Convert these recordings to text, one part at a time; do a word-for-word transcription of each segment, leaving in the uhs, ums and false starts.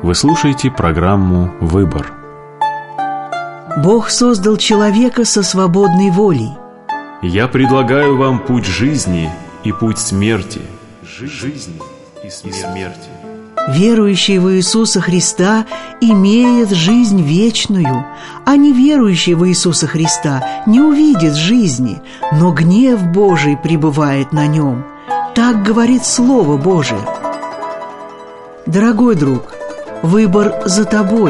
Вы слушаете программу «Выбор». Бог создал человека со свободной волей. Я предлагаю вам путь жизни и путь смерти. Жизни и смерти. Верующий в Иисуса Христа имеет жизнь вечную, а неверующий в Иисуса Христа не увидит жизни, но гнев Божий пребывает на нем. Так говорит Слово Божие. Дорогой друг, выбор за тобой.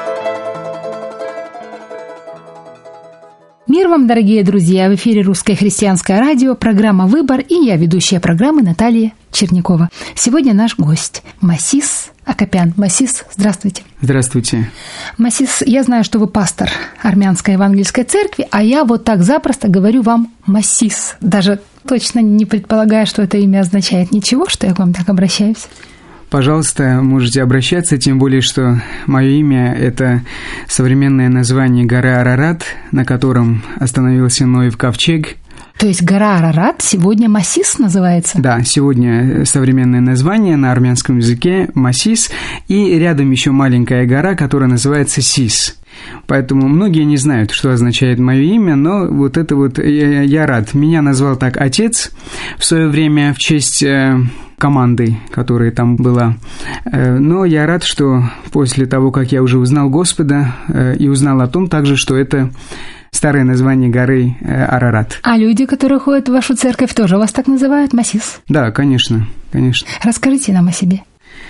Мир вам, дорогие друзья! В эфире Русское христианское радио, программа «Выбор», и я, ведущая программы, Наталья Чернякова. Сегодня наш гость Масис Акопян. Масис, здравствуйте. Здравствуйте. Масис, я знаю, что вы пастор Армянской евангельской церкви, а я вот так запросто говорю вам Масис, даже точно не предполагая, что это имя означает. Ничего, что я к вам так обращаюсь? Пожалуйста, можете обращаться, тем более, что мое имя – это современное название горы Арарат, на котором остановился Ноев ковчег. То есть гора Арарат сегодня Масис называется? Да, сегодня современное название на армянском языке – Масис, и рядом еще маленькая гора, которая называется Сис. Поэтому многие не знают, что означает мое имя, но вот это вот я, я рад. Меня назвал так отец в свое время в честь э, команды, которая там была. Э, но я рад, что после того, как я уже узнал Господа э, и узнал о том также, что это старое название горы э, Арарат. А люди, которые ходят в вашу церковь, тоже вас так называют, Масис? Да, конечно, конечно. Расскажите нам о себе.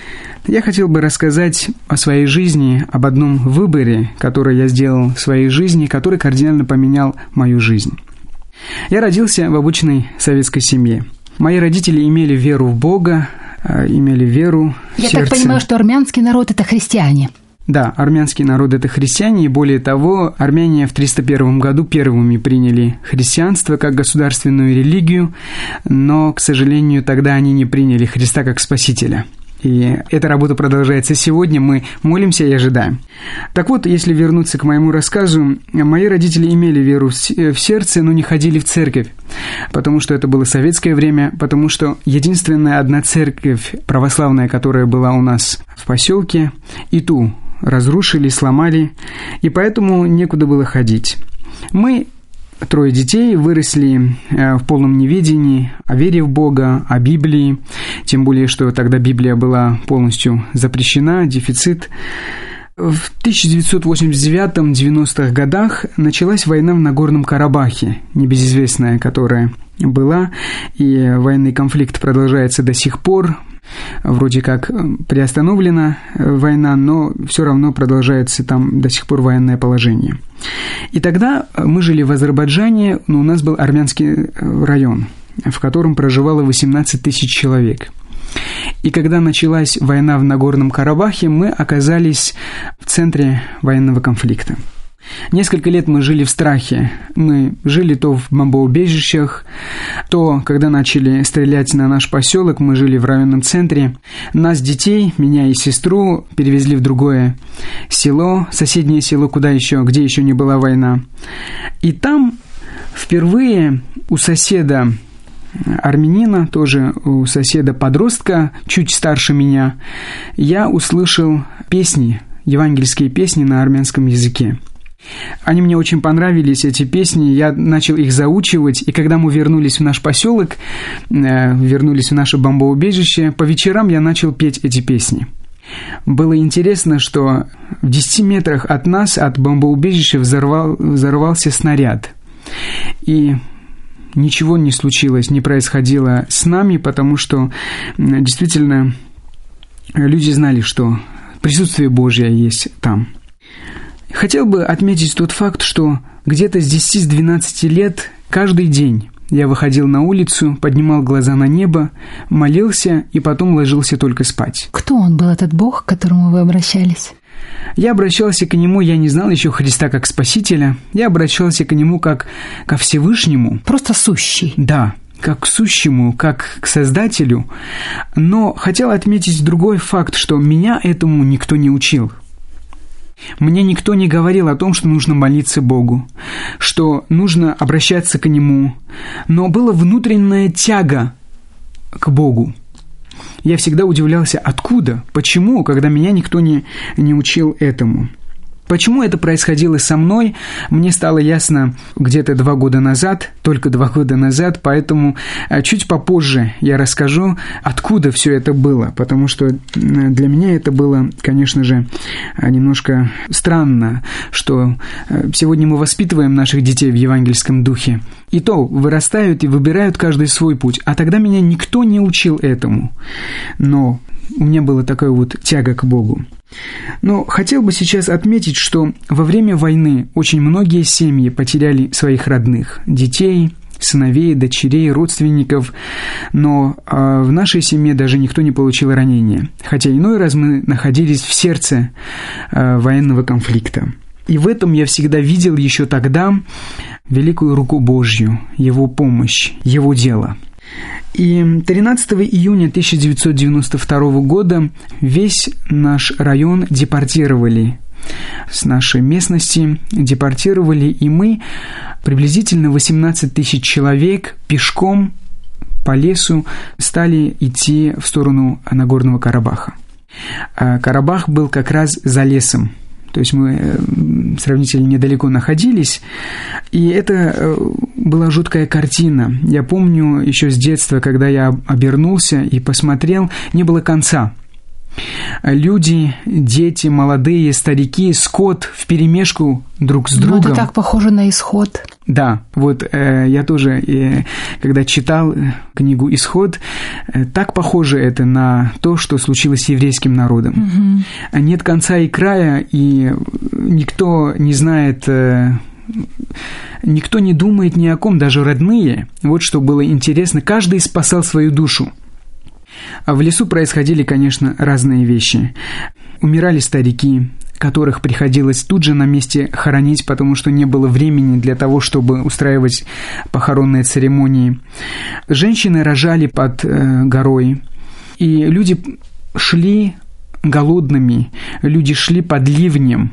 Я хотел бы рассказать о своей жизни, об одном выборе, который я сделал в своей жизни, который кардинально поменял мою жизнь. Я родился в обычной советской семье. Мои родители имели веру в Бога, имели веру в сердце. Я так понимаю, что армянский народ – это христиане. Да, армянский народ – это христиане, и более того, армяне в триста первом году первыми приняли христианство как государственную религию, но, к сожалению, тогда они не приняли Христа как Спасителя. И эта работа продолжается сегодня, мы молимся и ожидаем. Так вот, если вернуться к моему рассказу, мои родители имели веру в сердце, но не ходили в церковь, потому что это было советское время, потому что единственная одна церковь православная, которая была у нас в поселке, и ту разрушили, сломали, и поэтому некуда было ходить. Мы... Трое детей выросли в полном неведении о вере в Бога, о Библии, тем более, что тогда Библия была полностью запрещена, дефицит. В тысяча девятьсот восемьдесят девятом — девяностых годах началась война в Нагорном Карабахе, небезызвестная, которая была, и военный конфликт продолжается до сих пор. Вроде как приостановлена война, но все равно продолжается там до сих пор военное положение. И тогда мы жили в Азербайджане, но у нас был армянский район, в котором проживало восемнадцать тысяч человек. И когда началась война в Нагорном Карабахе, мы оказались в центре военного конфликта. Несколько лет мы жили в страхе. Мы жили то в бомбоубежищах, то, когда начали стрелять на наш поселок, мы жили в районном центре. Нас, детей, меня и сестру, перевезли в другое село, соседнее село, куда еще, где еще не была война. И там впервые у соседа армянина, тоже у соседа-подростка, чуть старше меня, я услышал песни, евангельские песни на армянском языке. Они мне очень понравились, эти песни, я начал их заучивать, и когда мы вернулись в наш поселок, вернулись в наше бомбоубежище, по вечерам я начал петь эти песни. Было интересно, что в десяти метрах от нас, от бомбоубежища, взорвал, взорвался снаряд. И ничего не случилось, не происходило с нами, потому что действительно люди знали, что присутствие Божье есть там. Хотел бы отметить тот факт, что где-то с десяти-двенадцати лет каждый день я выходил на улицу, поднимал глаза на небо, молился и потом ложился только спать. Кто он был, этот Бог, к которому вы обращались? Я обращался к Нему, я не знал еще Христа как Спасителя, я обращался к Нему как ко Всевышнему. Просто сущий. Да, как к сущему, как к Создателю. Но хотел отметить другой факт, что меня этому никто не учил. Мне никто не говорил о том, что нужно молиться Богу, что нужно обращаться к Нему, но была внутренняя тяга к Богу. я всегда удивлялся, откуда, почему, когда меня никто не, не учил этому. Почему это происходило со мной, мне стало ясно где-то два года назад, только два года назад, поэтому чуть попозже я расскажу, откуда все это было, потому что для меня это было, конечно же, немножко странно, что сегодня мы воспитываем наших детей в евангельском духе, и то вырастают и выбирают каждый свой путь, а тогда меня никто не учил этому, но у меня была такая вот тяга к Богу. Но хотел бы сейчас отметить, что во время войны очень многие семьи потеряли своих родных, детей, сыновей, дочерей, родственников, но э, в нашей семье даже никто не получил ранения, хотя иной раз мы находились в сердце э, военного конфликта. И в этом я всегда видел еще тогда великую руку Божью, Его помощь, Его дело. И тринадцатого июня тысяча девятьсот девяносто второго года весь наш район депортировали. С нашей местности депортировали, и мы, приблизительно восемнадцать тысяч человек, пешком по лесу стали идти в сторону Нагорного Карабаха. Карабах был как раз за лесом. То есть мы сравнительно недалеко находились, и это была жуткая картина. Я помню еще с детства, когда я обернулся и посмотрел, не было конца. Люди, дети, молодые, старики, скот вперемешку друг с другом. Ну, это так похоже на «Исход». Да, вот э, я тоже, э, когда читал книгу «Исход», э, так похоже это на то, что случилось с еврейским народом. Угу. Нет конца и края, и никто не знает... Э, никто не думает ни о ком, даже родные. Вот что было интересно, каждый спасал свою душу. А в лесу происходили, конечно, разные вещи. Умирали старики, которых приходилось тут же на месте хоронить, потому что не было времени для того, чтобы устраивать похоронные церемонии. Женщины рожали под э, горой, и люди шли голодными, люди шли под ливнем,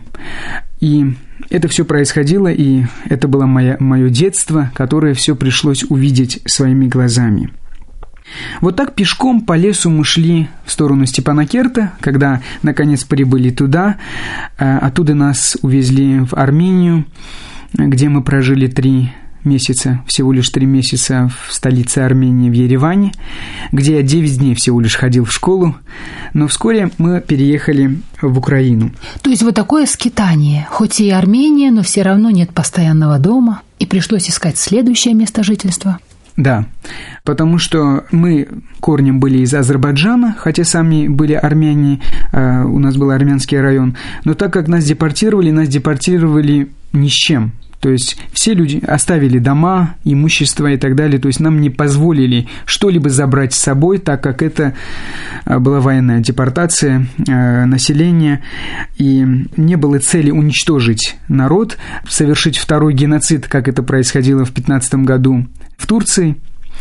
и это все происходило, и это было моя, мое детство, которое все пришлось увидеть своими глазами. Вот так пешком по лесу мы шли в сторону Степанакерта, когда наконец прибыли туда. Оттуда нас увезли в Армению, где мы прожили три месяца, всего лишь три месяца в столице Армении, в Ереване, где я девять дней всего лишь ходил в школу, но вскоре мы переехали в Украину. То есть вот такое скитание, хоть и Армения, но все равно нет постоянного дома, и пришлось искать следующее место жительства. Да, потому что мы корнем были из Азербайджана, хотя сами были армяне, у нас был армянский район, но так как нас депортировали, нас депортировали ни с чем. То есть все люди оставили дома, имущество и так далее, то есть нам не позволили что-либо забрать с собой, так как это была военная депортация населения, и не было цели уничтожить народ, совершить второй геноцид, как это происходило в пятнадцатом году в Турции.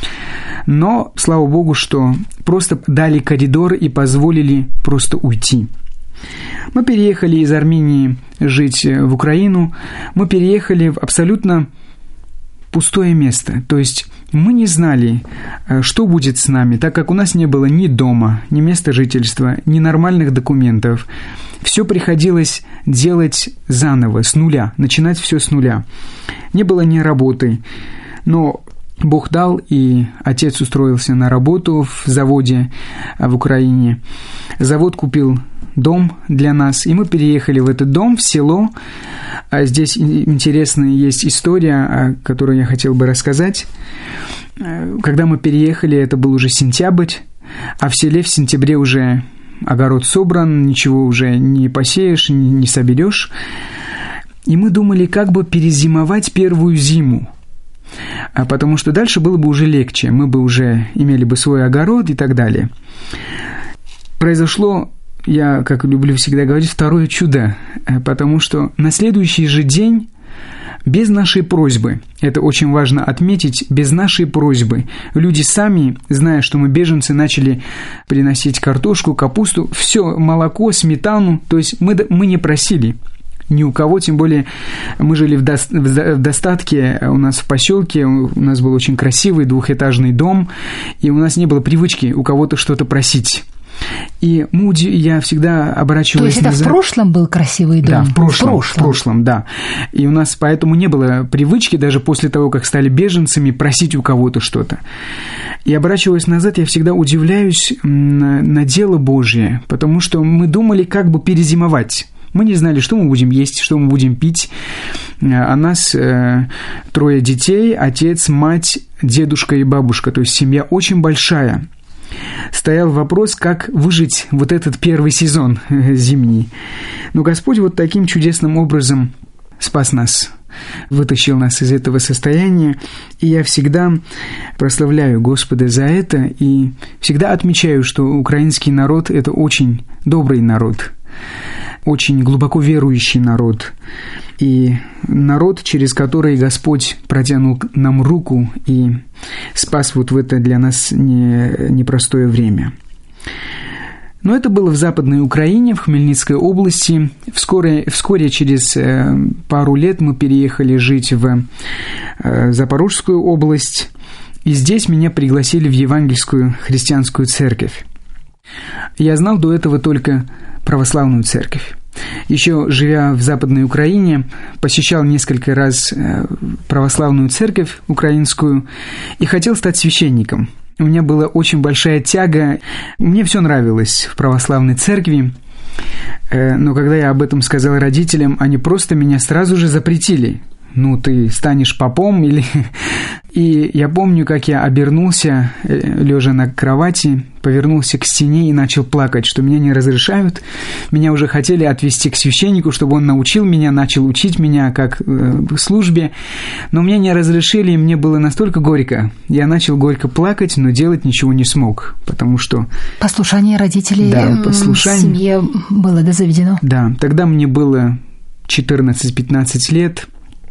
Но, слава Богу, что просто дали коридор и позволили просто уйти. Мы переехали из Армении жить в Украину, мы переехали в абсолютно пустое место, то есть мы не знали, что будет с нами, так как у нас не было ни дома, ни места жительства, ни нормальных документов. Все приходилось делать заново, с нуля, начинать все с нуля. Не было ни работы, но Бог дал, и отец устроился на работу в заводе в Украине. Завод купил дом для нас, и мы переехали в этот дом, в село. А здесь интересная есть история, которую я хотел бы рассказать. Когда мы переехали, это был уже сентябрь, а в селе в сентябре уже огород собран, ничего уже не посеешь, не соберешь. И мы думали, как бы перезимовать первую зиму, потому что дальше было бы уже легче, мы бы уже имели бы свой огород и так далее. Произошло, я, как люблю всегда говорить, второе чудо, потому что на следующий же день, без нашей просьбы, это очень важно отметить, без нашей просьбы, люди сами, зная, что мы беженцы, начали приносить картошку, капусту, все, молоко, сметану, то есть мы, мы не просили. Ни у кого, тем более мы жили в, до, в достатке, у нас в поселке, у нас был очень красивый двухэтажный дом, и у нас не было привычки у кого-то что-то просить. И Муди, я всегда оборачивалась... То есть это назад... в прошлом был красивый дом? Да, в прошлом, в прошлом. в прошлом, да. И у нас поэтому не было привычки, даже после того, как стали беженцами, просить у кого-то что-то. И оборачиваясь назад, я всегда удивляюсь на, на дело Божье, потому что мы думали, как бы перезимовать. Мы не знали, что мы будем есть, что мы будем пить. А нас э, трое детей, отец, мать, дедушка и бабушка. То есть семья очень большая. Стоял вопрос, как выжить вот этот первый сезон зимний. Но Господь вот таким чудесным образом спас нас, вытащил нас из этого состояния. И я всегда прославляю Господа за это и всегда отмечаю, что украинский народ – это очень добрый народ, очень глубоко верующий народ, и народ, через который Господь протянул нам руку и спас вот в это для нас не, непростое время. Но это было в Западной Украине, в Хмельницкой области. Вскоре, вскоре через пару лет мы переехали жить в Запорожскую область, и здесь меня пригласили в Евангельскую христианскую церковь. Я знал до этого только православную церковь. Еще живя в Западной Украине, посещал несколько раз православную церковь украинскую и хотел стать священником. У меня была очень большая тяга, мне все нравилось в православной церкви, но когда я об этом сказал родителям, они просто меня сразу же запретили. Ну, ты станешь попом или... И я помню, как я обернулся, лежа на кровати, повернулся к стене и начал плакать, что меня не разрешают. Меня уже хотели отвезти к священнику, чтобы он научил меня, начал учить меня как в службе. Но мне не разрешили, и мне было настолько горько. Я начал горько плакать, но делать ничего не смог, потому что... Послушание родителей да, послушание... в семье было да, заведено? Да, тогда мне было четырнадцать-пятнадцать лет.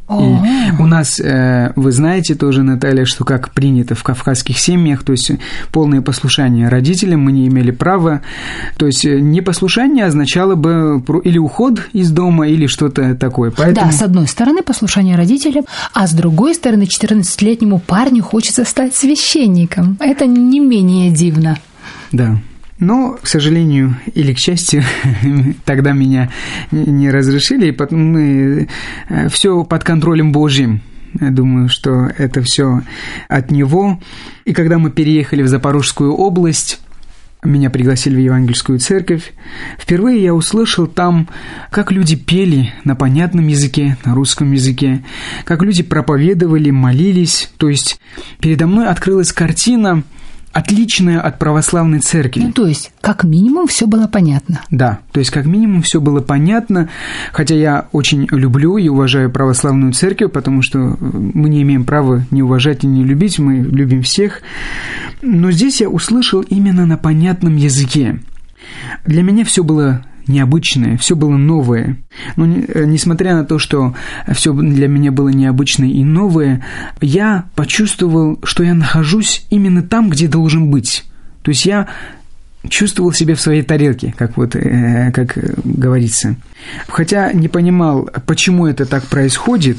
И у нас, вы знаете тоже, Наталья, что как принято в кавказских семьях, то есть полное послушание родителям, мы не имели права, то есть непослушание означало бы или уход из дома, или что-то такое. Поэтому... Да, с одной стороны послушание родителям, а с другой стороны четырнадцатилетнему парню хочется стать священником. Это не менее дивно. Да. Но, к сожалению, или к счастью, тогда меня не разрешили, и мы все под контролем Божьим. Я думаю, что это все от Него. И когда мы переехали в Запорожскую область, меня пригласили в Евангельскую церковь, впервые я услышал там, как люди пели на понятном языке, на русском языке, как люди проповедовали, молились. То есть передо мной открылась картина, отличная от православной церкви. Ну, то есть, как минимум, все было понятно. Да, то есть, как минимум, все было понятно, хотя я очень люблю и уважаю православную церковь, потому что мы не имеем права не уважать и не любить, мы любим всех. Но здесь я услышал именно на понятном языке. Для меня все было необычное, все было новое. Но несмотря на то, что все для меня было необычное и новое, я почувствовал, что я нахожусь именно там, где должен быть. То есть я чувствовал себя в своей тарелке, как вот, э, как говорится. Хотя не понимал, почему это так происходит,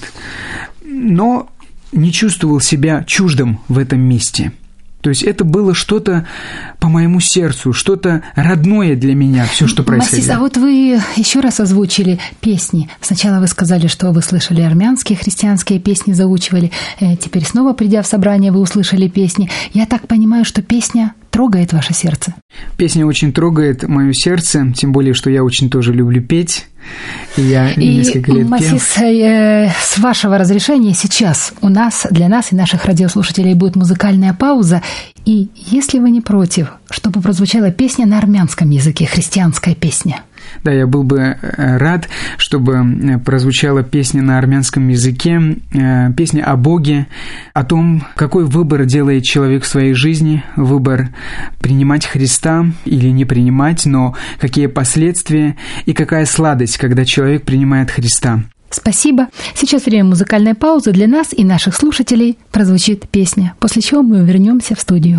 но не чувствовал себя чуждым в этом месте. То есть это было что-то по моему сердцу, что-то родное для меня, все, что происходило. Масис, а вот вы еще раз озвучили песни. Сначала вы сказали, что вы слышали армянские христианские песни, заучивали. Теперь снова, придя в собрание, вы услышали песни. Я так понимаю, что песня трогает ваше сердце? Песня очень трогает мое сердце, тем более, что я очень тоже люблю петь. И я и, несколько лет Масис, пел. Э, с вашего разрешения сейчас у нас, для нас и наших радиослушателей будет музыкальная пауза. И если вы не против, чтобы прозвучала песня на армянском языке, христианская песня. Да, я был бы рад, чтобы прозвучала песня на армянском языке, песня о Боге, о том, какой выбор делает человек в своей жизни, выбор принимать Христа или не принимать, но какие последствия и какая сладость, когда человек принимает Христа. Спасибо. Сейчас время музыкальной паузы. Для нас и наших слушателей прозвучит песня, после чего мы вернемся в студию.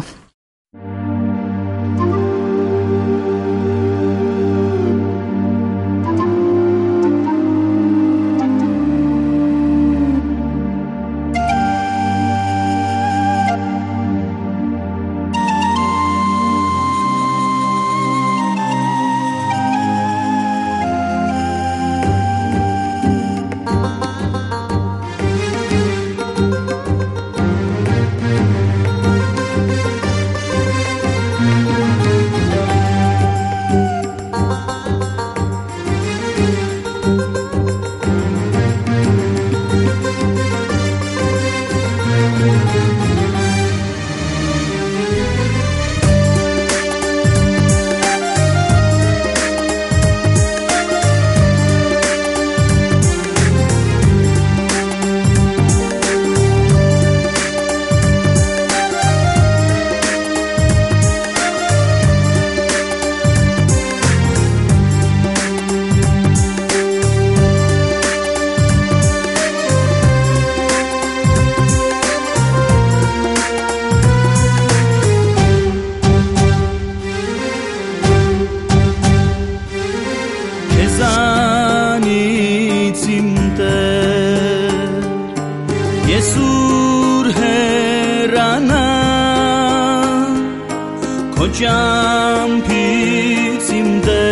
Hocam pitimde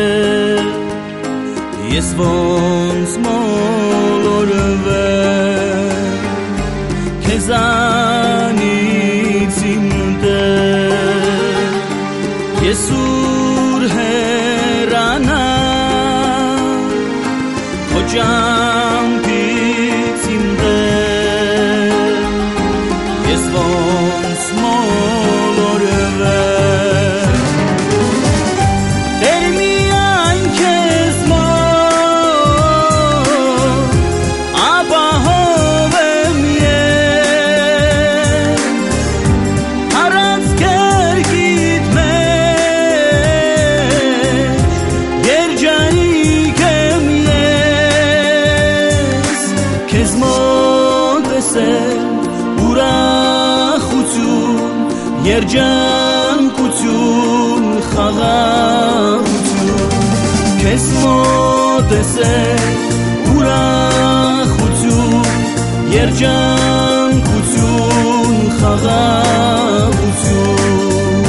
Yes vons molorve Kezani timde Yesur herana Hocam pitimde Yes vons molorve Երջանկություն խաղաղություն Քեզ մոտ ես ուրախություն Երջանկություն խաղաղություն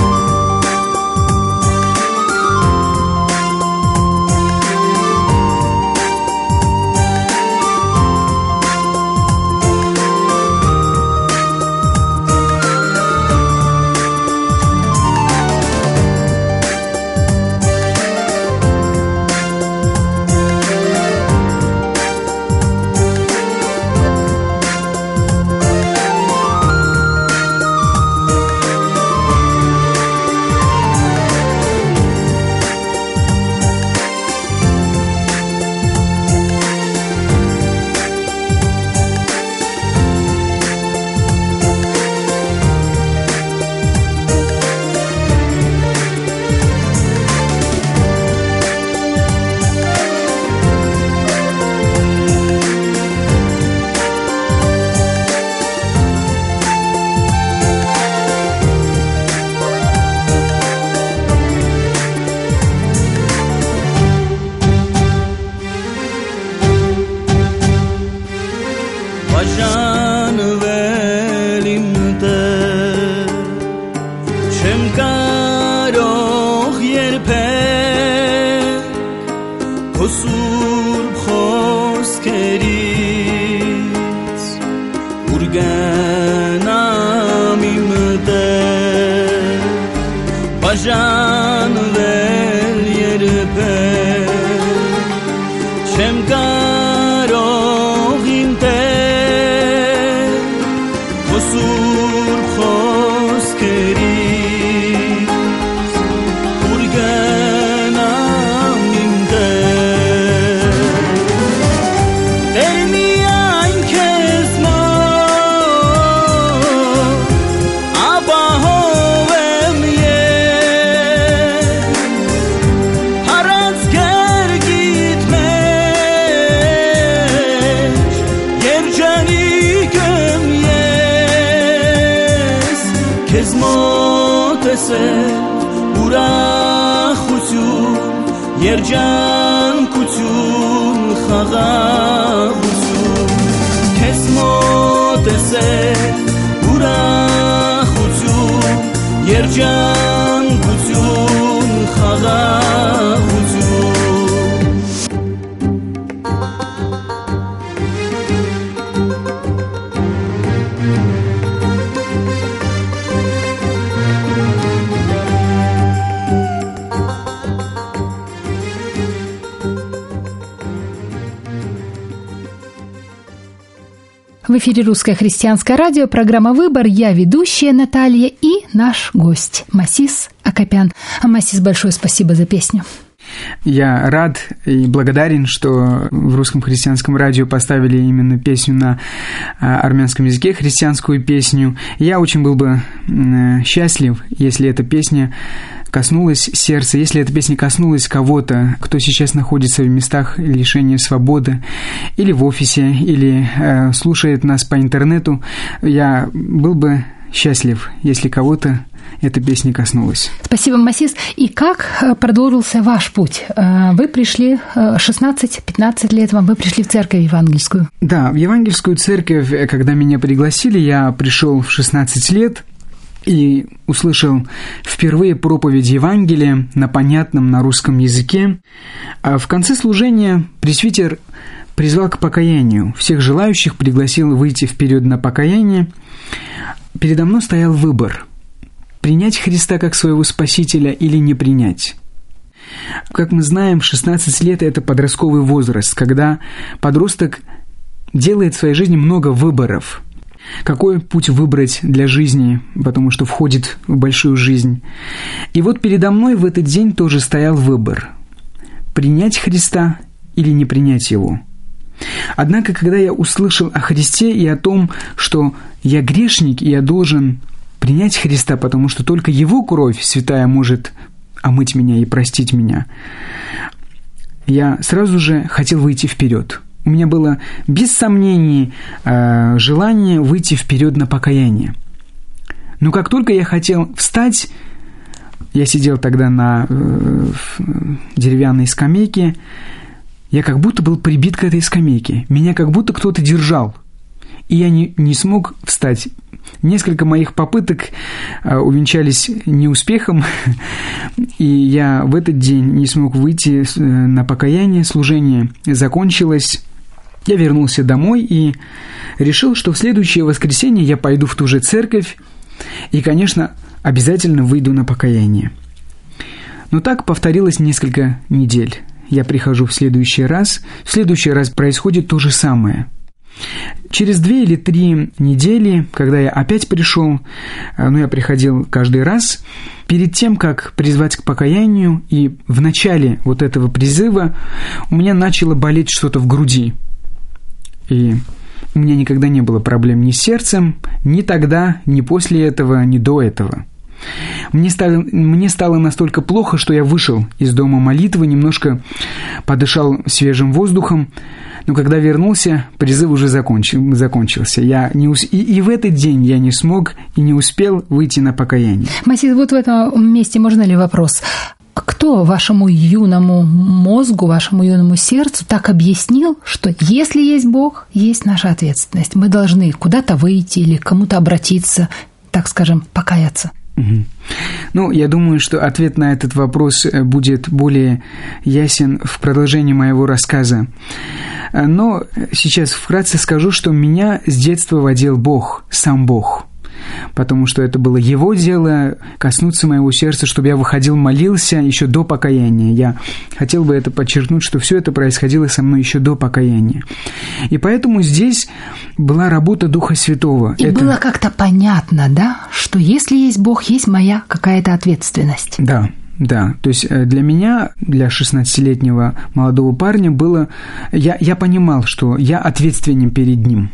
Երջանկություն խաղաղություն Քեզ մոտ ես ուրախություն Երջանկություն խաղաղություն В эфире «Русское христианское радио», программа «Выбор». Я ведущая Наталья и наш гость Масис Акопян. Масис, большое спасибо за песню. Я рад и благодарен, что в Русском христианском радио поставили именно песню на армянском языке, христианскую песню. Я очень был бы счастлив, если эта песня коснулась сердца, если эта песня коснулась кого-то, кто сейчас находится в местах лишения свободы, или в офисе, или э, слушает нас по интернету. Я был бы счастлив, если кого-то эта песня коснулась. Спасибо, Масис. И как продолжился ваш путь? Вы пришли шестнадцать-пятнадцать лет, вам вы пришли в церковь евангельскую. Да, в евангельскую церковь, когда меня пригласили, я пришел в шестнадцать лет. и услышал впервые проповедь Евангелия на понятном на русском языке. А в конце служения пресвитер призвал к покаянию. Всех желающих пригласил выйти вперед на покаяние. Передо мной стоял выбор – принять Христа как своего Спасителя или не принять. Как мы знаем, шестнадцать лет – это подростковый возраст, когда подросток делает в своей жизни много выборов. Какой путь выбрать для жизни, потому что входит в большую жизнь. И вот передо мной в этот день тоже стоял выбор – принять Христа или не принять Его. Однако, когда я услышал о Христе и о том, что я грешник, и я должен принять Христа, потому что только Его кровь святая может омыть меня и простить меня, я сразу же хотел выйти вперед. У меня было без сомнений желание выйти вперед на покаяние. Но как только я хотел встать, я сидел тогда на деревянной скамейке, я как будто был прибит к этой скамейке. Меня как будто кто-то держал. И я не, не смог встать. Несколько моих попыток а, увенчались неуспехом. И я в этот день не смог выйти на покаяние. Служение закончилось. Я вернулся домой и решил, что в следующее воскресенье я пойду в ту же церковь. И, конечно, обязательно выйду на покаяние. Но так повторилось несколько недель. Я прихожу в следующий раз, в следующий раз происходит то же самое. Через две или три недели, когда я опять пришел, ну, я приходил каждый раз, перед тем, как призвать к покаянию, и в начале вот этого призыва у меня начало болеть что-то в груди. И у меня никогда не было проблем ни с сердцем, ни тогда, ни после этого, ни до этого. Мне стало, мне стало настолько плохо, что я вышел из дома молитвы, немножко подышал свежим воздухом, но когда вернулся, призыв уже закончил, закончился. Я не ус... и, и в этот день я не смог и не успел выйти на покаяние. Масис, вот в этом месте можно ли вопрос? Кто вашему юному мозгу, вашему юному сердцу так объяснил, что если есть Бог, есть наша ответственность? Мы должны куда-то выйти или к кому-то обратиться, так скажем, покаяться? Ну, я думаю, что ответ на этот вопрос будет более ясен в продолжении моего рассказа. Но сейчас вкратце скажу, что меня с детства водил Бог, сам Бог. Потому что это было Его дело коснуться моего сердца, чтобы я выходил, молился еще до покаяния. Я хотел бы это подчеркнуть, что все это происходило со мной еще до покаяния. И поэтому здесь была работа Духа Святого. И это... было как-то понятно, да, что если есть Бог, есть моя какая-то ответственность. Да. Да, то есть для меня, для шестнадцатилетнего молодого парня было... Я, я понимал, что я ответственен перед Ним.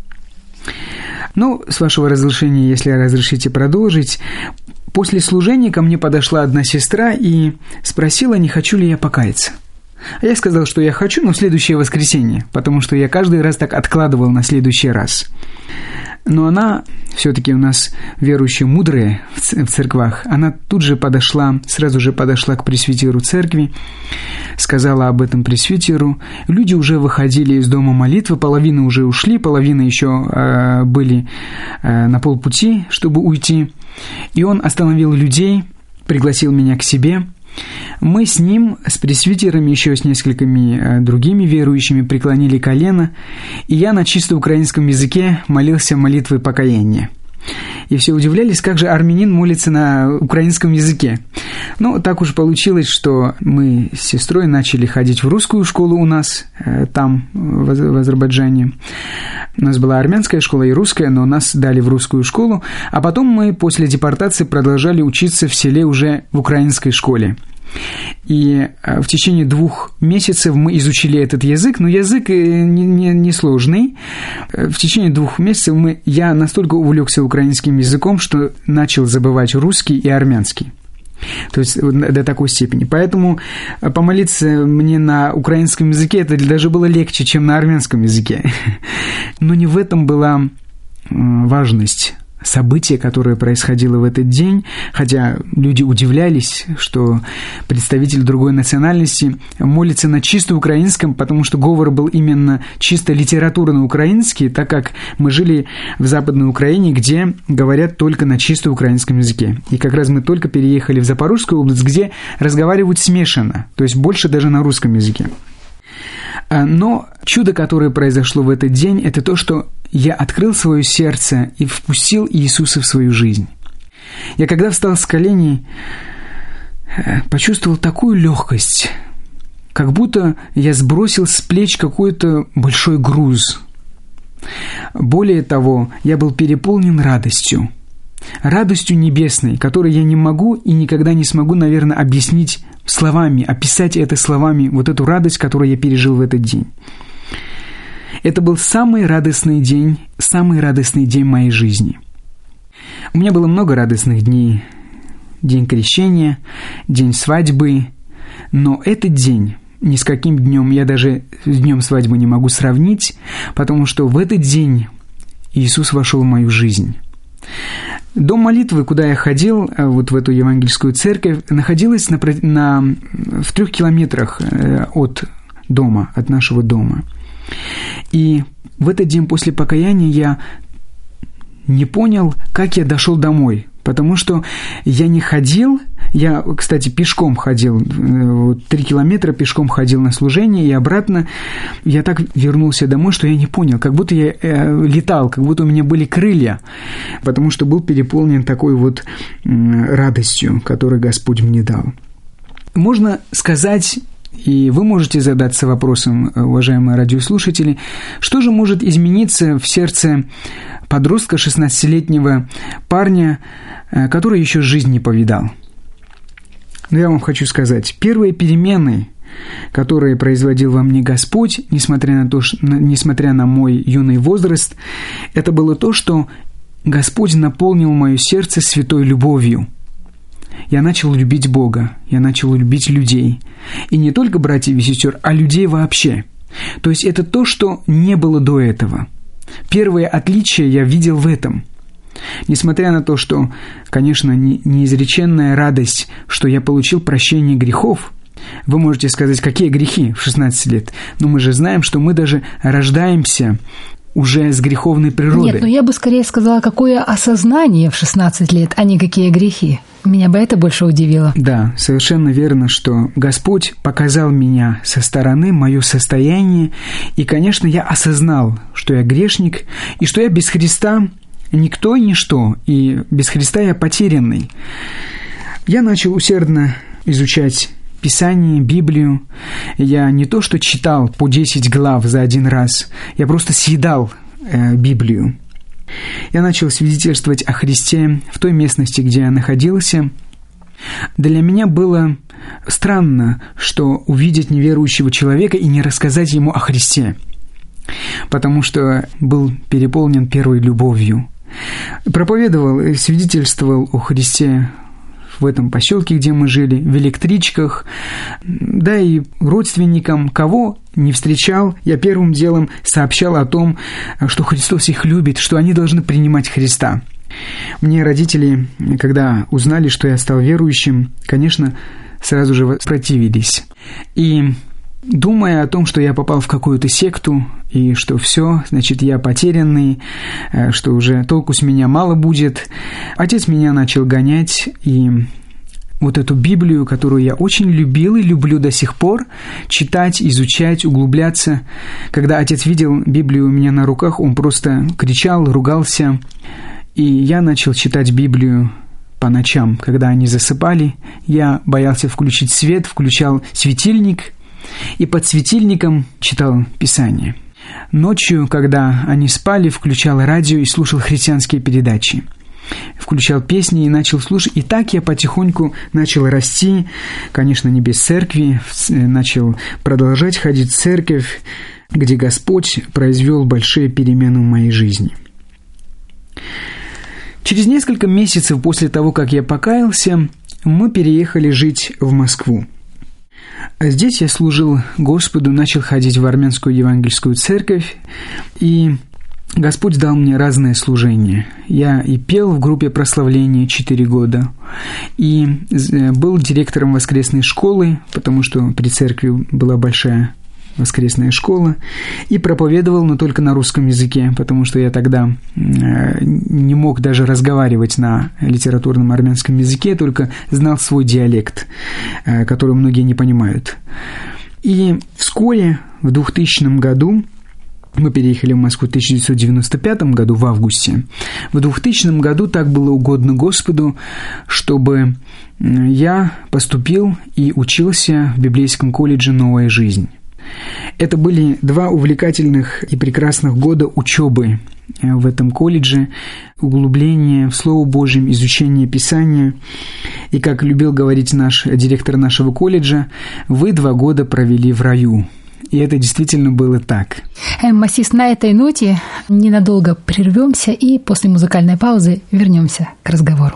Ну, с вашего разрешения, если разрешите продолжить, после служения ко мне подошла одна сестра и спросила, не хочу ли я покаяться. А я сказал, что я хочу, но в следующее воскресенье, потому что я каждый раз так откладывал на следующий раз. Но она, все-таки у нас верующие мудрые в церквах, она тут же подошла, сразу же подошла к пресвитеру церкви, сказала об этом пресвитеру. Люди уже выходили из дома молитвы, половина уже ушли, половина еще э, были э, на полпути, чтобы уйти. И он остановил людей, пригласил меня к себе. Мы с ним, с пресвитерами, еще с несколькими другими верующими преклонили колено, и я на чисто украинском языке молился молитвой покаяния. И все удивлялись, как же армянин молится на украинском языке. Ну, так уж получилось, что мы с сестрой начали ходить в русскую школу у нас, там, в Азербайджане. У нас была армянская школа и русская, но нас дали в русскую школу. А потом мы после депортации продолжали учиться в селе уже в украинской школе. И в течение двух месяцев мы изучили этот язык, но язык не, не, не сложный. В течение двух месяцев мы, я настолько увлекся украинским языком, что начал забывать русский и армянский. То есть до такой степени. Поэтому помолиться мне на украинском языке это даже было легче, чем на армянском языке. Но не в этом была важность событие, которое происходило в этот день, хотя люди удивлялись, что представитель другой национальности молится на чисто украинском, потому что говор был именно чисто литературно-украинский, так как мы жили в Западной Украине, где говорят только на чисто украинском языке. И как раз мы только переехали в Запорожскую область, где разговаривают смешанно, то есть больше даже на русском языке. Но чудо, которое произошло в этот день, это то, что я открыл свое сердце и впустил Иисуса в свою жизнь. Я когда встал с коленей, почувствовал такую легкость, как будто я сбросил с плеч какой-то большой груз. Более того, я был переполнен радостью. Радостью небесной, которой я не могу и никогда не смогу, наверное, объяснить словами, описать это словами, вот эту радость, которую я пережил в этот день. Это был самый радостный день, самый радостный день моей жизни. У меня было много радостных дней. День крещения, день свадьбы. Но этот день ни с каким днем я даже с днем свадьбы не могу сравнить, потому что в этот день Иисус вошел в мою жизнь. Дом молитвы, куда я ходил, вот в эту евангельскую церковь, находилась на, на, в трех километрах от дома, от нашего дома. И в этот день после покаяния я не понял, как я дошел домой, потому что я не ходил, я, кстати, пешком ходил, три километра пешком ходил на служение, и обратно я так вернулся домой, что я не понял, как будто я летал, как будто у меня были крылья, потому что был переполнен такой вот радостью, которую Господь мне дал. Можно сказать, и вы можете задаться вопросом, уважаемые радиослушатели, что же может измениться в сердце подростка, шестнадцатилетнего парня, который еще жизнь не повидал? Но я вам хочу сказать, первые перемены, которые производил во мне Господь, несмотря на то, что, несмотря на мой юный возраст, это было то, что Господь наполнил мое сердце святой любовью. Я начал любить Бога, я начал любить людей. И не только братьев и сестер, а людей вообще. То есть это то, что не было до этого. Первое отличие я видел в этом. Несмотря на то, что, конечно, неизреченная радость, что я получил прощение грехов. Вы можете сказать, какие грехи в шестнадцать лет? Но мы же знаем, что мы даже рождаемся уже с греховной природой. Нет, но я бы скорее сказала, какое осознание в шестнадцать лет, а не какие грехи. Меня бы это больше удивило. Да, совершенно верно, что Господь показал меня со стороны, мое состояние, и, конечно, я осознал, что я грешник, и что я без Христа никто и ничто, и без Христа я потерянный. Я начал усердно изучать Писание, Библию. Я не то что читал по десять глав за один раз, я просто съедал э, Библию. Я начал свидетельствовать о Христе в той местности, где я находился. Для меня было странно, что увидеть неверующего человека и не рассказать ему о Христе, потому что был переполнен первой любовью. Проповедовал, свидетельствовал о Христе в этом поселке, где мы жили, в электричках, да и родственникам, кого не встречал, я первым делом сообщал о том, что Христос их любит, что они должны принимать Христа. Мне родители, когда узнали, что я стал верующим, конечно, сразу же воспротивились. И думая о том, что я попал в какую-то секту, и что все, значит, я потерянный, что уже толку с меня мало будет, отец меня начал гонять, и вот эту Библию, которую я очень любил и люблю до сих пор, читать, изучать, углубляться. Когда отец видел Библию у меня на руках, он просто кричал, ругался, и я начал читать Библию по ночам. Когда они засыпали, я боялся включить свет, включал светильник, и под светильником читал Писание. Ночью, когда они спали, включал радио и слушал христианские передачи. Включал песни и начал слушать. И так я потихоньку начал расти, конечно, не без церкви, начал продолжать ходить в церковь, где Господь произвел большие перемены в моей жизни. Через несколько месяцев после того, как я покаялся, мы переехали жить в Москву. Здесь я служил Господу, начал ходить в армянскую евангельскую церковь, и Господь дал мне разное служение. Я и пел в группе прославления четыре года, и был директором воскресной школы, потому что при церкви была большая воскресная школа, и проповедовал, но только на русском языке, потому что я тогда не мог даже разговаривать на литературном армянском языке, только знал свой диалект, который многие не понимают. И вскоре, в двухтысячном году, мы переехали в Москву в тысяча девятьсот девяносто пятом году, в августе. В двухтысячном году так было угодно Господу, чтобы я поступил и учился в библейском колледже «Новая жизнь». Это были два увлекательных и прекрасных года учебы в этом колледже, углубление в Слово Божьем, изучение Писания. И, как любил говорить наш директор нашего колледжа, вы два года провели в раю. И это действительно было так. Массис, на этой ноте ненадолго прервемся и после музыкальной паузы вернемся к разговору.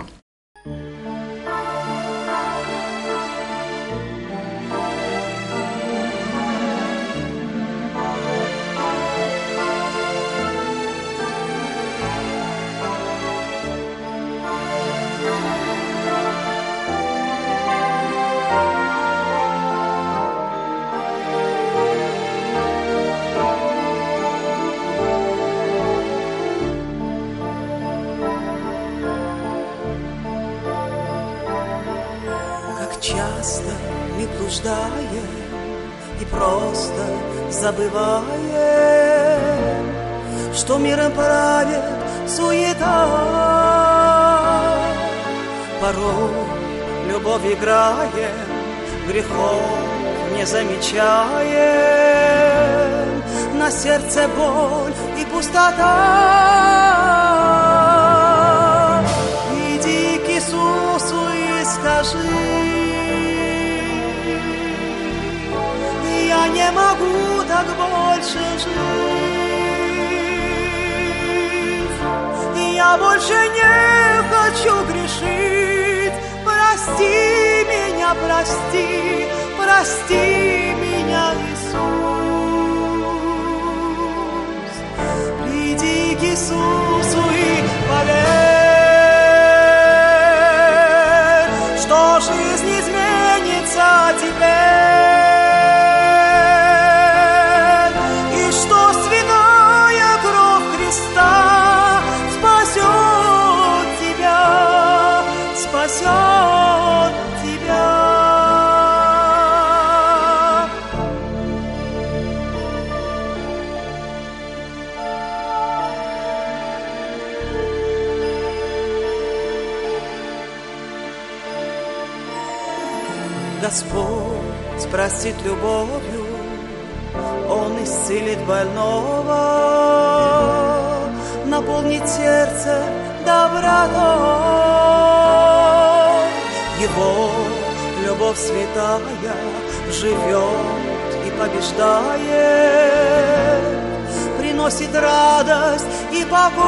Часто мы блуждаем и просто забываем, что миром правит суета. Порой любовь играем, грехов не замечаем, на сердце боль и пустота. Иди к Иисусу и скажи: я не могу так больше жить, я больше не хочу грешить. Прости меня, прости, прости меня, Иисус. Приди к Иисусу и поверь, что жизнь изменится теперь. Спасет тебя. Господь простит любовью, Он исцелит больного, наполнит сердце добротой. Его любовь святая живет и побеждает, приносит радость и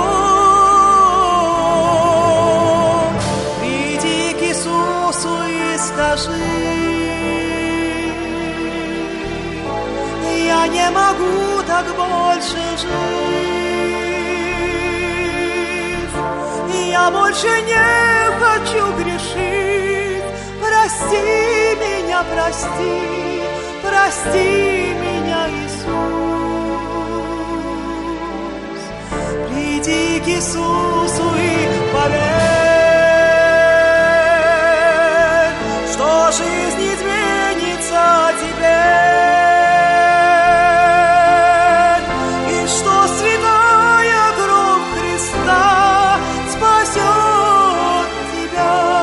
покой. Приди к Иисусу и скажи: я не могу так больше жить, я больше не хочу грешить. Прости меня, прости, прости меня, Иисус. Приди к Иисусу и поверь, что жизнь изменится теперь, и что святая кровь Христа спасет тебя.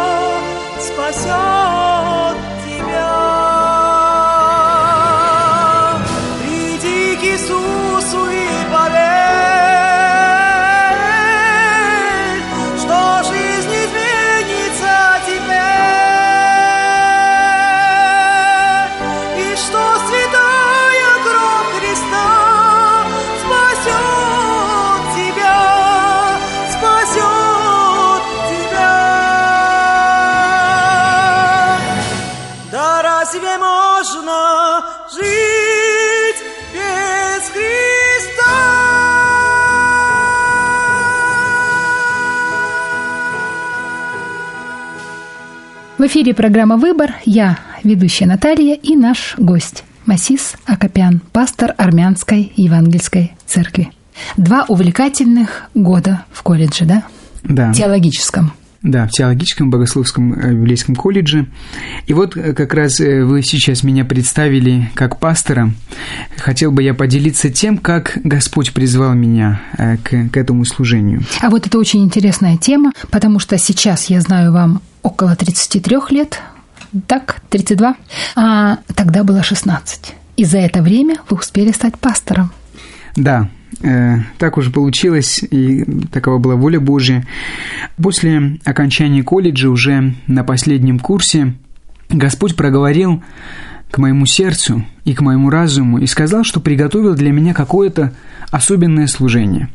В эфире программа «Выбор». Я, ведущая Наталья, и наш гость Масис Акопян, пастор Армянской Евангельской церкви. Два увлекательных года в колледже, да? Да. Теологическом. Да, в теологическом богословском библейском колледже. И вот как раз вы сейчас меня представили как пастора. Хотел бы я поделиться тем, как Господь призвал меня к, к этому служению. А вот это очень интересная тема, потому что сейчас, я знаю, вам около тридцати трёх лет, так, тридцать два, а тогда было шестнадцать. И за это время вы успели стать пастором. Да. Так уж получилось, и такова была воля Божья. После окончания колледжа, уже на последнем курсе, Господь проговорил к моему сердцу и к моему разуму и сказал, что приготовил для меня какое-то особенное служение.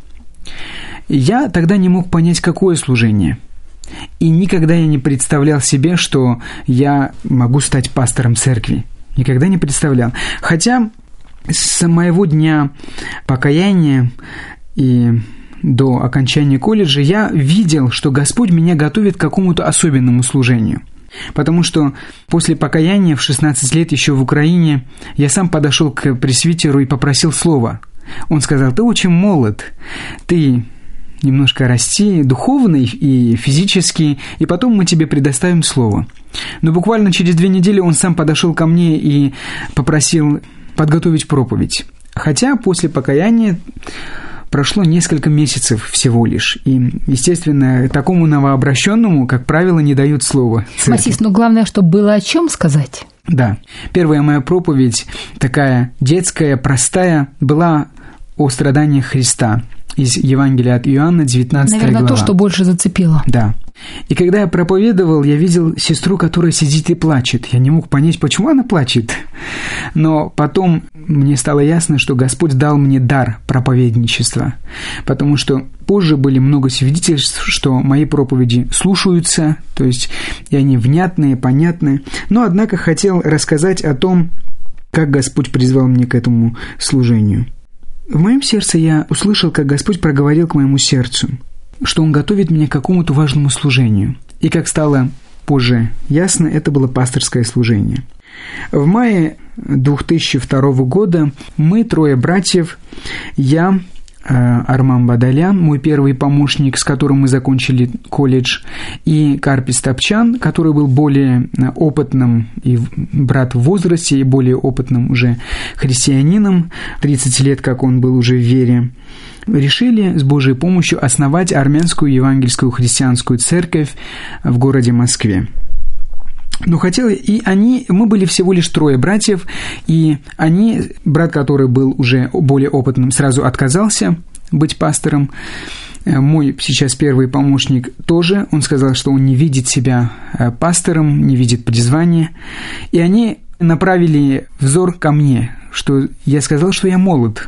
Я тогда не мог понять, какое служение. И никогда я не представлял себе, что я могу стать пастором церкви. Никогда не представлял. Хотя с моего дня покаяния и до окончания колледжа я видел, что Господь меня готовит к какому-то особенному служению. Потому что после покаяния в шестнадцать лет еще в Украине я сам подошел к пресвитеру и попросил слова. Он сказал: «Ты очень молод, ты немножко расти духовно и физически, и потом мы тебе предоставим слово». Но буквально через две недели он сам подошел ко мне и попросил подготовить проповедь. Хотя после покаяния прошло несколько месяцев всего лишь. И, естественно, такому новообращенному, как правило, не дают слова. Масис, но главное, чтобы было о чем сказать. Да. Первая моя проповедь, такая детская, простая, была о страданиях Христа. Из Евангелия от Иоанна, девятнадцатая глава. Наверное, то, что больше зацепило. Да. И когда я проповедовал, я видел сестру, которая сидит и плачет. Я не мог понять, почему она плачет. Но потом мне стало ясно, что Господь дал мне дар проповедничества. Потому что позже были много свидетельств, что мои проповеди слушаются, то есть и они внятные, понятные. Но, однако, хотел рассказать о том, как Господь призвал меня к этому служению. В моем сердце я услышал, как Господь проговорил к моему сердцу, что Он готовит меня к какому-то важному служению. И как стало позже ясно, это было пасторское служение. В мае две тысячи второго года мы, трое братьев, я, Арман Бадалян, мой первый помощник, с которым мы закончили колледж, и Карпис Топчан, который был более опытным и брат в возрасте, и более опытным уже христианином, тридцать лет, как он был уже в вере, решили с Божьей помощью основать армянскую евангельскую христианскую церковь в городе Москве. Но хотел, и они, мы были всего лишь трое братьев, и они, брат, который был уже более опытным, сразу отказался быть пастором. Мой сейчас первый помощник тоже, он сказал, что он не видит себя пастором, не видит призвания. И они направили взор ко мне, что я сказал, что я молод.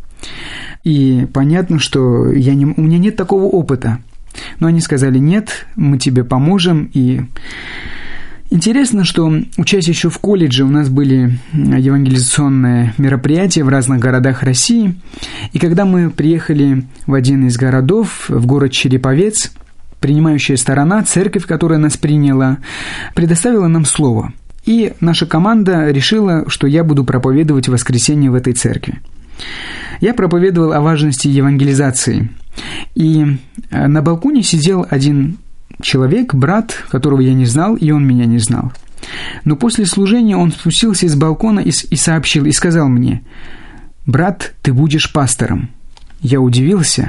И понятно, что я не, у меня нет такого опыта. Но они сказали: нет, мы тебе поможем. И интересно, что, учась еще в колледже, у нас были евангелизационные мероприятия в разных городах России. И когда мы приехали в один из городов, в город Череповец, принимающая сторона, церковь, которая нас приняла, предоставила нам слово. И наша команда решила, что я буду проповедовать в воскресенье в этой церкви. Я проповедовал о важности евангелизации. И на балконе сидел один человек, брат, которого я не знал, и он меня не знал. Но после служения он спустился с балкона и, и сообщил, и сказал мне: «Брат, ты будешь пастором». Я удивился.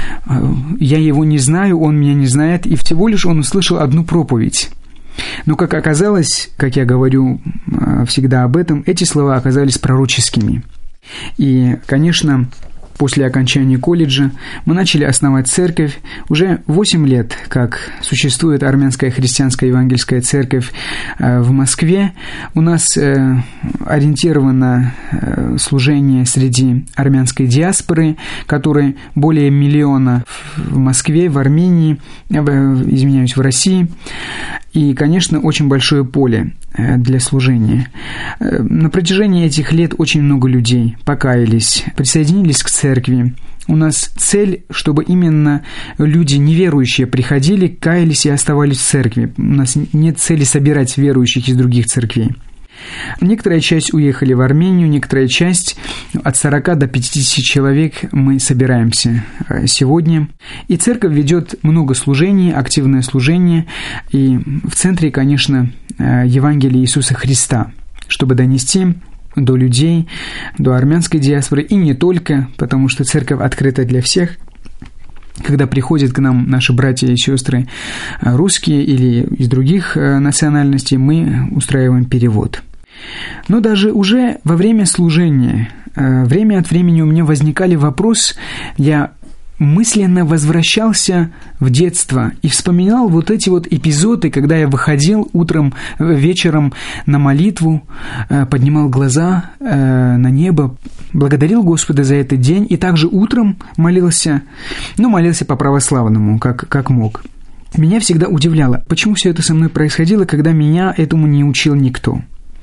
Я его не знаю, он меня не знает, и всего лишь он услышал одну проповедь. Но, как оказалось, как я говорю всегда об этом, эти слова оказались пророческими. И, конечно, после окончания колледжа мы начали основать церковь. Уже восемь лет, как существует армянская христианская евангельская церковь в Москве. У нас ориентировано служение среди армянской диаспоры, которой более миллиона в Москве, в Армении, извиняюсь, в России. и, конечно, очень большое поле для служения. На протяжении этих лет очень много людей покаялись, присоединились к церкви. У нас цель, чтобы именно люди неверующие приходили, каялись и оставались в церкви. У нас нет цели собирать верующих из других церквей. Некоторая часть уехали в Армению, некоторая часть, от сорока до пятидесяти человек, мы собираемся сегодня. И церковь ведет много служений, активное служение. И в центре, конечно, Евангелие Иисуса Христа, чтобы донести до людей, до армянской диаспоры, и не только, потому что церковь открыта для всех. Когда приходят к нам наши братья и сестры русские или из других национальностей, мы устраиваем перевод. Но даже уже во время служения, время от времени у меня возникали вопросы, я мысленно возвращался в детство и вспоминал вот эти вот эпизоды, когда я выходил утром, вечером на молитву, поднимал глаза на небо, благодарил Господа за этот день и также утром молился, ну, молился по-православному, как, как мог. Меня всегда удивляло, почему все это со мной происходило, когда меня этому не учил никто.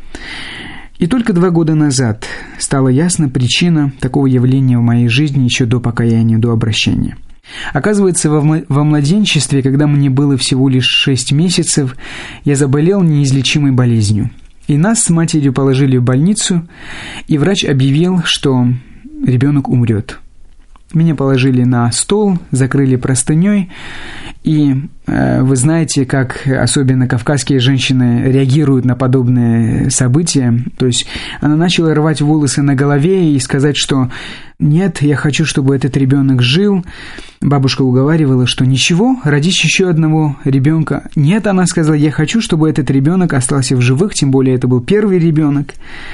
И только два года назад стала ясна причина такого явления в моей жизни еще до покаяния, до обращения. Оказывается, во младенчестве, когда мне было всего лишь шесть месяцев, я заболел неизлечимой болезнью. И нас с матерью положили в больницу, и врач объявил, что ребенок умрет. Меня положили на стол, закрыли простыней, и э, вы знаете, как особенно кавказские женщины реагируют на подобные события. То есть она начала рвать волосы на голове и сказать, что «нет, я хочу, чтобы этот ребенок жил». Бабушка уговаривала, что «ничего, родишь еще одного ребенка». «Нет», она сказала, «я хочу, чтобы этот ребенок остался в живых», тем более это был первый ребенок.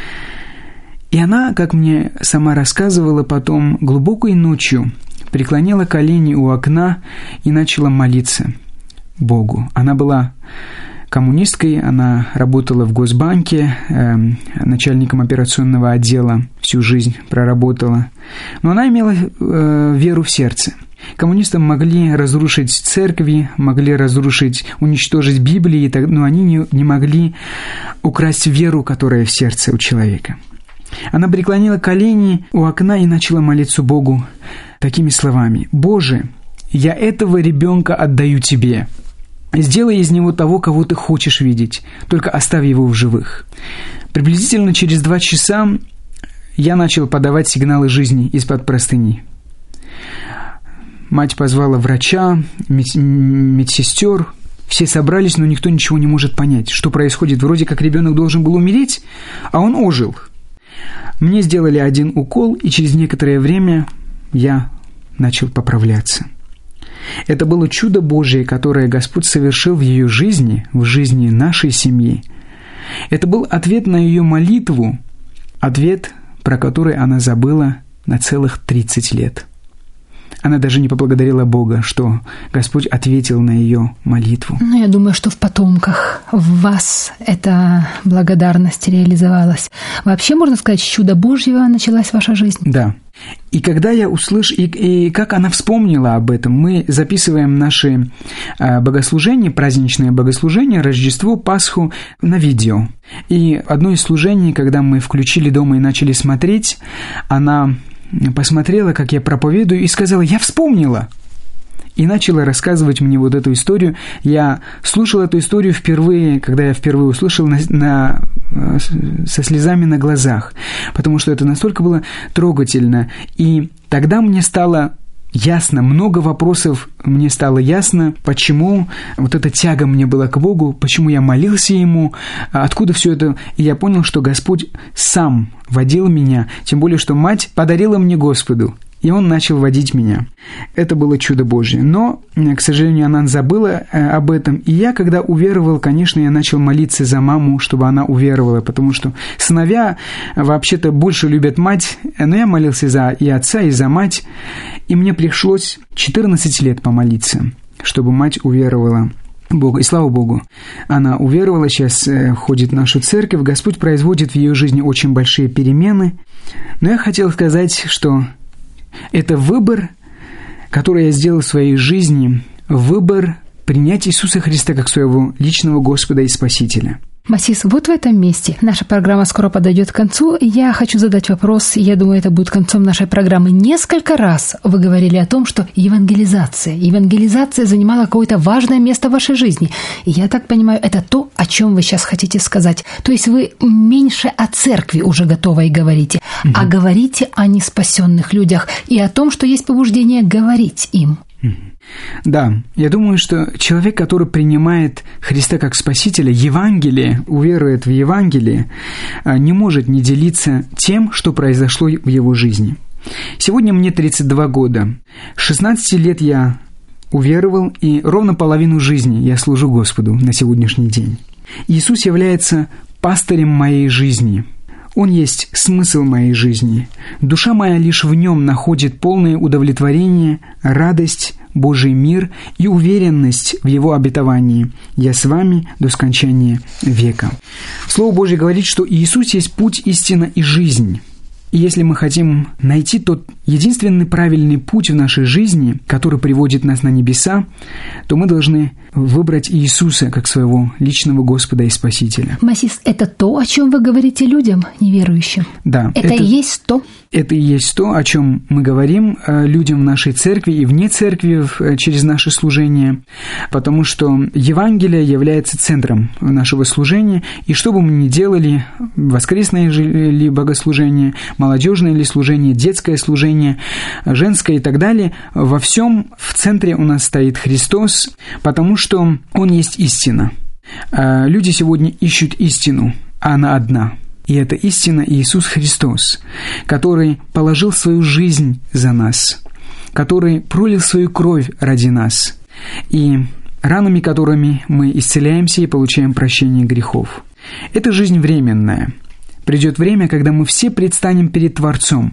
И она, как мне сама рассказывала потом, глубокой ночью преклонила колени у окна и начала молиться Богу. Она была коммунисткой, она работала в Госбанке, э, начальником операционного отдела, всю жизнь проработала. Но она имела э, веру в сердце. Коммунистам могли разрушить церкви, могли разрушить, уничтожить Библии, но они не, не могли украсть веру, которая в сердце у человека. Она преклонила колени у окна и начала молиться Богу такими словами: «Боже, я этого ребенка отдаю Тебе. Сделай из него того, кого Ты хочешь видеть, только оставь его в живых». Приблизительно через два часа я начал подавать сигналы жизни из-под простыни. Мать позвала врача, медсестер. Все собрались, но никто ничего не может понять, что происходит. Вроде как ребенок должен был умереть, а он ожил. Мне сделали один укол, и через некоторое время я начал поправляться. Это было чудо Божие, которое Господь совершил в ее жизни, в жизни нашей семьи. Это был ответ на ее молитву, ответ, про который она забыла на целых тридцать лет. Она даже не поблагодарила Бога, что Господь ответил на ее молитву. Ну, я думаю, что в потомках, в вас эта благодарность реализовалась. Вообще, можно сказать, с чуда Божьего началась ваша жизнь? Да. И когда я услышал, и, и как она вспомнила об этом, мы записываем наши э, богослужения, праздничные богослужения, Рождество, Пасху на видео. И одно из служений, когда мы включили дома и начали смотреть, она посмотрела, как я проповедую, и сказала: «Я вспомнила!» И начала рассказывать мне вот эту историю. Я слушал эту историю впервые, когда я впервые услышал, на, на, со слезами на глазах, потому что это настолько было трогательно. И тогда мне стало ясно, много вопросов мне стало ясно, почему вот эта тяга мне была к Богу, почему я молился Ему, откуда все это. И я понял, что Господь сам водил меня, тем более, что мать подарила мне Господу, и Он начал водить меня. Это было чудо Божье. Но, к сожалению, она забыла об этом. И я, когда уверовал, конечно, я начал молиться за маму, чтобы она уверовала, потому что сыновья вообще-то больше любят мать, но я молился за и отца, и за мать, и мне пришлось четырнадцать лет помолиться, чтобы мать уверовала в Бога. И слава Богу, она уверовала, сейчас ходит в нашу церковь, Господь производит в ее жизни очень большие перемены. Но я хотел сказать, что это выбор, который я сделал в своей жизни, выбор принять Иисуса Христа как своего личного Господа и Спасителя. Масис, вот в этом месте наша программа скоро подойдет к концу. Я хочу задать вопрос, я думаю, это будет концом нашей программы. Несколько раз вы говорили о том, что евангелизация, евангелизация занимала какое-то важное место в вашей жизни. И я так понимаю, это то, о чем вы сейчас хотите сказать. То есть вы меньше о церкви уже готовы и говорите, угу. а говорите о неспасенных людях и о том, что есть побуждение говорить им. Да, я думаю, что человек, который принимает Христа как Спасителя, Евангелие, уверует в Евангелие, не может не делиться тем, что произошло в его жизни. Сегодня мне тридцать два года. С шестнадцати лет я уверовал, и ровно половину жизни я служу Господу на сегодняшний день. Иисус является пастырем моей жизни. Он есть смысл моей жизни. Душа моя лишь в нем находит полное удовлетворение, радость, Божий мир и уверенность в Его обетовании. Я с вами до скончания века. Слово Божье говорит, что Иисус есть путь, истина и жизнь. И если мы хотим найти тот единственный правильный путь в нашей жизни, который приводит нас на небеса, то мы должны выбрать Иисуса как своего личного Господа и Спасителя. Масис, это то, о чем вы говорите людям, неверующим? Да. Это, это и есть то? Это и есть то, о чем мы говорим людям в нашей церкви и вне церкви через наше служение, потому что Евангелие является центром нашего служения, и что бы мы ни делали, воскресное ли богослужение, молодежное ли служение, детское служение, женское и так далее, во всем в центре у нас стоит Христос, потому что Он есть истина. Люди сегодня ищут истину, а она одна. И это истина Иисус Христос, который положил свою жизнь за нас, который пролил свою кровь ради нас, и ранами которыми мы исцеляемся и получаем прощение грехов. Эта жизнь временная. Придет время, когда мы все предстанем перед Творцом.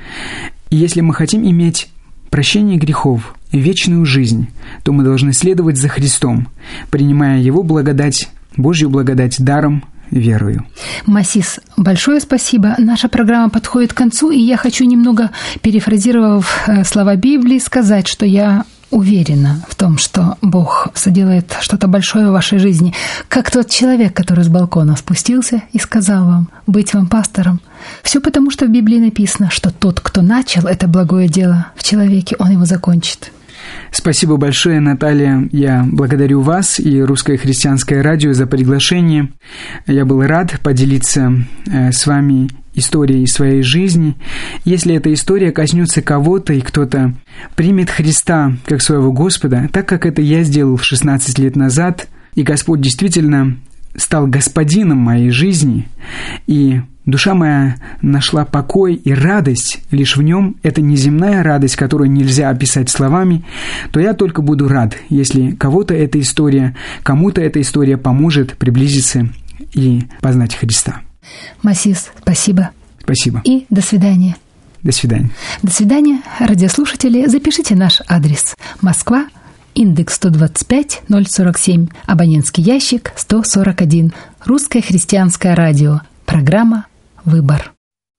И если мы хотим иметь прощение грехов и вечную жизнь, то мы должны следовать за Христом, принимая Его благодать, Божью благодать даром, верою. Масис, большое спасибо. Наша программа подходит к концу, и я хочу немного, перефразировав слова Библии, сказать, что я уверена в том, что Бог соделает что-то большое в вашей жизни, как тот человек, который с балкона спустился и сказал вам быть вам пастором. Все потому, что в Библии написано, что тот, кто начал это благое дело в человеке, он его закончит. Спасибо большое, Наталья. Я благодарю вас и Русское христианское радио за приглашение. Я был рад поделиться с вами историей своей жизни. Если эта история коснется кого-то, и кто-то примет Христа как своего Господа, так как это я сделал в шестнадцать лет назад, и Господь действительно стал господином моей жизни, и душа моя нашла покой и радость лишь в нем, это неземная радость, которую нельзя описать словами, то я только буду рад, если кого-то эта история, кому-то эта история поможет приблизиться и познать Христа. Масис, спасибо. Спасибо. И до свидания. До свидания. До свидания, радиослушатели. Запишите наш адрес. Москва, индекс сто двадцать пять ноль сорок семь, абонентский ящик сто сорок один. Русское христианское радио. Программа «Выбор».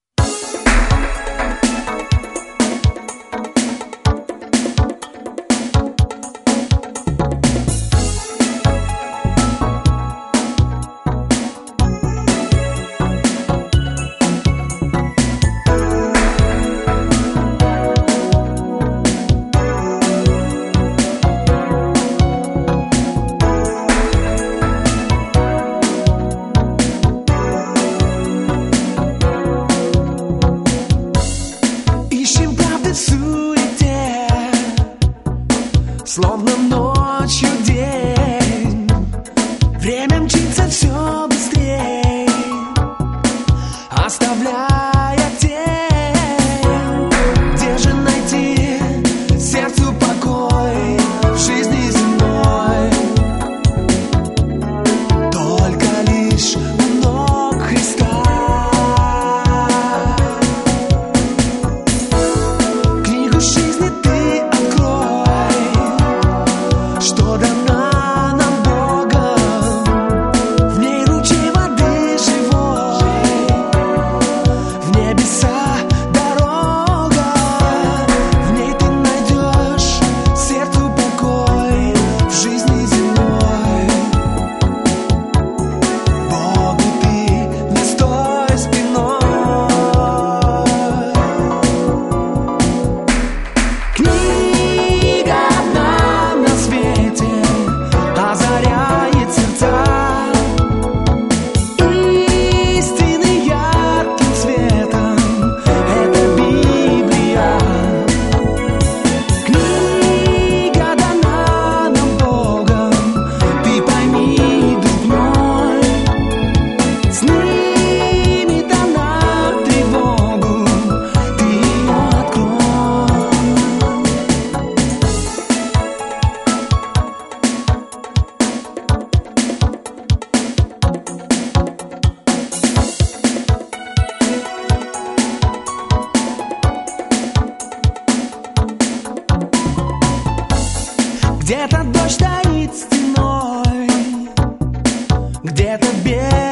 Словно ночью день, время мчится все быстрее, оставляя тень. Где же найти сердцу покой в жизни земной? Только лишь у ног Христа. Книгу жизни ты открой, что дана нам Богом, в ней ручей где-то без